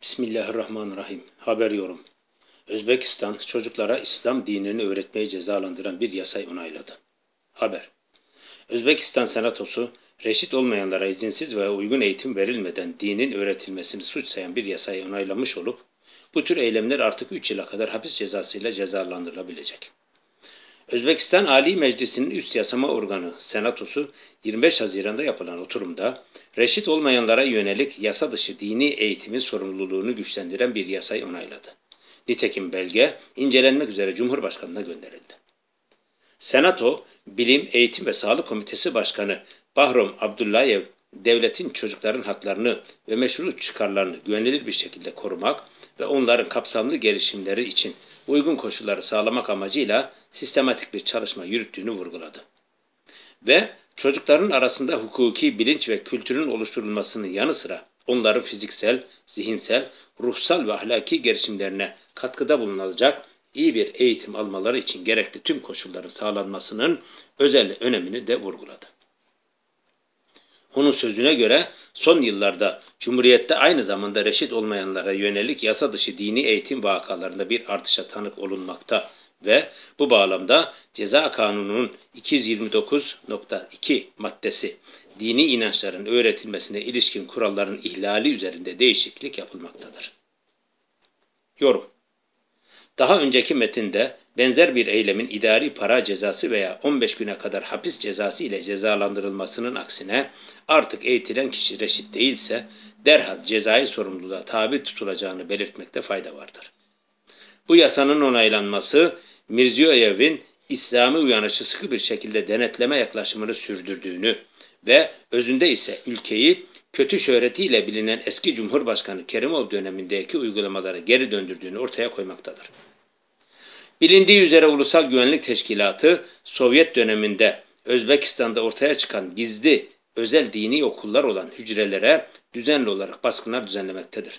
Bismillahirrahmanirrahim. Haber yorum. Özbekistan çocuklara İslam dinini öğretmeyi cezalandıran bir yasayı onayladı. Haber. Özbekistan Senatosu, reşit olmayanlara izinsiz veya uygun eğitim verilmeden dinin öğretilmesini suç sayan bir yasayı onaylamış olup, bu tür eylemler artık 3 yıla kadar hapis cezasıyla cezalandırılabilecek. Özbekistan Ali Meclisi'nin üst yasama organı Senatosu 25 Haziran'da yapılan oturumda reşit olmayanlara yönelik yasa dışı dini eğitimin sorumluluğunu güçlendiren bir yasayı onayladı. Nitekim belge incelenmek üzere Cumhurbaşkanı'na gönderildi. Senato, Bilim, Eğitim ve Sağlık Komitesi Başkanı Bahrom Abdullayev, devletin çocukların haklarını ve meşru çıkarlarını güvenilir bir şekilde korumak ve onların kapsamlı gelişimleri için uygun koşulları sağlamak amacıyla sistematik bir çalışma yürüttüğünü vurguladı. Ve çocukların arasında hukuki bilinç ve kültürün oluşturulmasının yanı sıra onların fiziksel, zihinsel, ruhsal ve ahlaki gelişimlerine katkıda bulunacak iyi bir eğitim almaları için gerekli tüm koşulların sağlanmasının özel önemini de vurguladı. Onun sözüne göre son yıllarda Cumhuriyet'te aynı zamanda reşit olmayanlara yönelik yasa dışı dini eğitim vakalarında bir artışa tanık olunmakta ve bu bağlamda Ceza Kanunu'nun 229.2 maddesi dini inançların öğretilmesine ilişkin kuralların ihlali üzerinde değişiklik yapılmaktadır. Yorum. Daha önceki metinde benzer bir eylemin idari para cezası veya 15 güne kadar hapis cezası ile cezalandırılmasının aksine artık eğitilen kişi reşit değilse derhal cezai sorumluluğa tabi tutulacağını belirtmekte fayda vardır. Bu yasanın onaylanması Mirziyoyev'in İslami uyanışı sıkı bir şekilde denetleme yaklaşımını sürdürdüğünü ve özünde ise ülkeyi kötü şöhretiyle bilinen eski Cumhurbaşkanı Kerimov dönemindeki uygulamaları geri döndürdüğünü ortaya koymaktadır. Bilindiği üzere Ulusal Güvenlik Teşkilatı, Sovyet döneminde Özbekistan'da ortaya çıkan gizli, özel dini okullar olan hücrelere düzenli olarak baskınlar düzenlemektedir.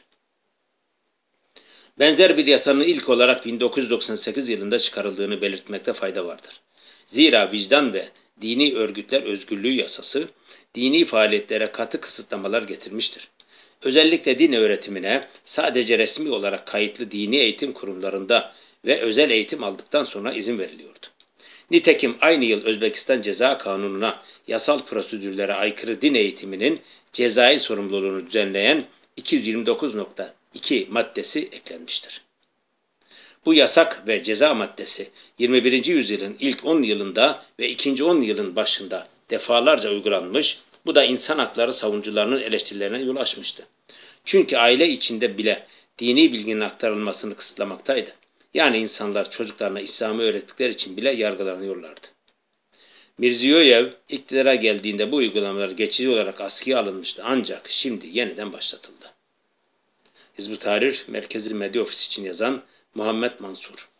Benzer bir yasanın ilk olarak 1998 yılında çıkarıldığını belirtmekte fayda vardır. Zira vicdan ve dini örgütler özgürlüğü yasası, dini faaliyetlere katı kısıtlamalar getirmiştir. Özellikle din öğretimine sadece resmi olarak kayıtlı dini eğitim kurumlarında ve özel eğitim aldıktan sonra izin veriliyordu. Nitekim aynı yıl Özbekistan Ceza Kanunu'na yasal prosedürlere aykırı din eğitiminin cezai sorumluluğunu düzenleyen 229.2 maddesi eklenmiştir. Bu yasak ve ceza maddesi 21. yüzyılın ilk 10 yılında ve ikinci 10 yılın başında defalarca uygulanmış, bu da insan hakları savunucularının eleştirilerine yol açmıştı. Çünkü aile içinde bile dini bilginin aktarılmasını kısıtlamaktaydı. Yani insanlar çocuklarına İslam'ı öğrettikleri için bile yargılanıyorlardı. Mirziyoyev iktidara geldiğinde bu uygulamalar geçici olarak askıya alınmıştı ancak şimdi yeniden başlatıldı. Hizb-ut Tahrir Merkezi Medya Ofisi için yazan Muhammed Mansur.